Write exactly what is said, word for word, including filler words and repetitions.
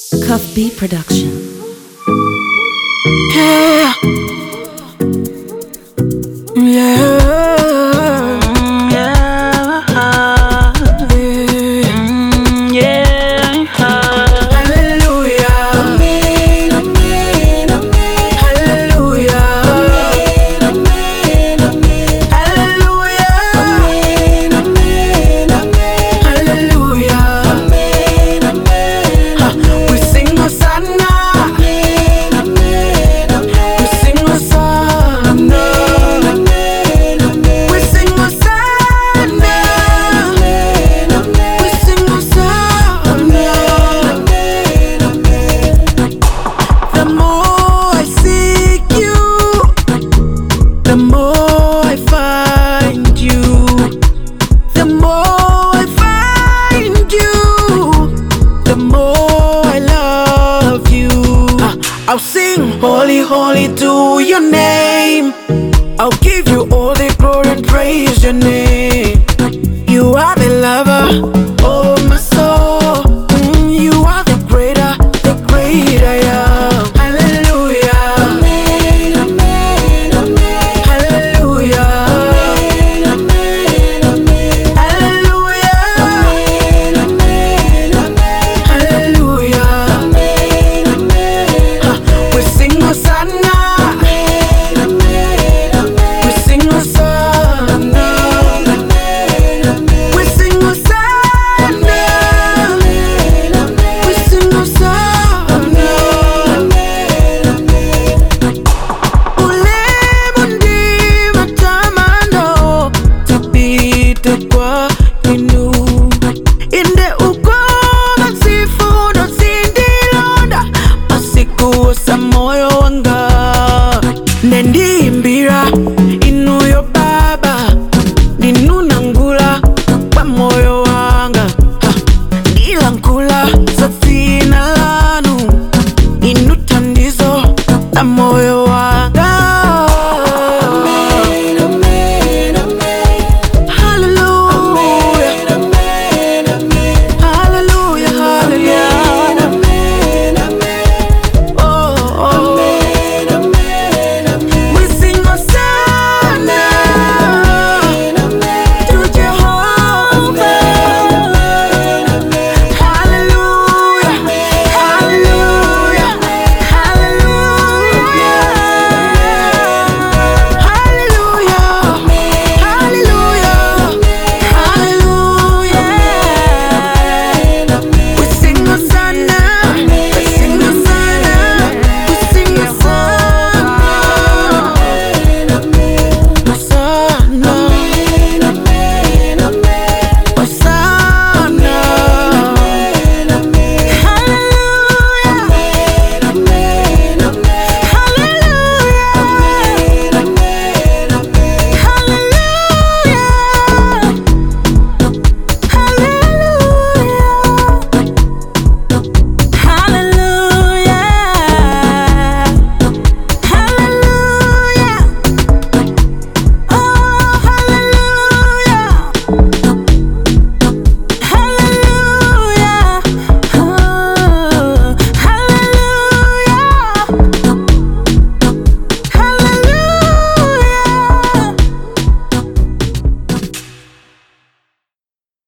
Cuff B Production. Yeah. Yeah. I'll sing holy, holy to your name. I'll give you all the glory and praise your name. You are the lover of my soul. Mm, you are the greater, the great I am. Hallelujah. Amen, amen, amen. Hallelujah. Amen, amen, amen. Hallelujah. Amen, amen, amen. Hallelujah. Amen, amen. Ha, we sing Hosanna. Amen, amen, amen. We sing Hosanna. Amen, amen. We sing Hosanna. Amen, amen. We sing Hosanna. Amen, amen. Ulemu ndima tamando tapite kwa inu inde ukoma sifuno sindilonda masikuosa moyo wanga nendimbira inu yo baba ninunangula kwa moyo wanga ha, nilankula za zina lanu inu tandizo la moyo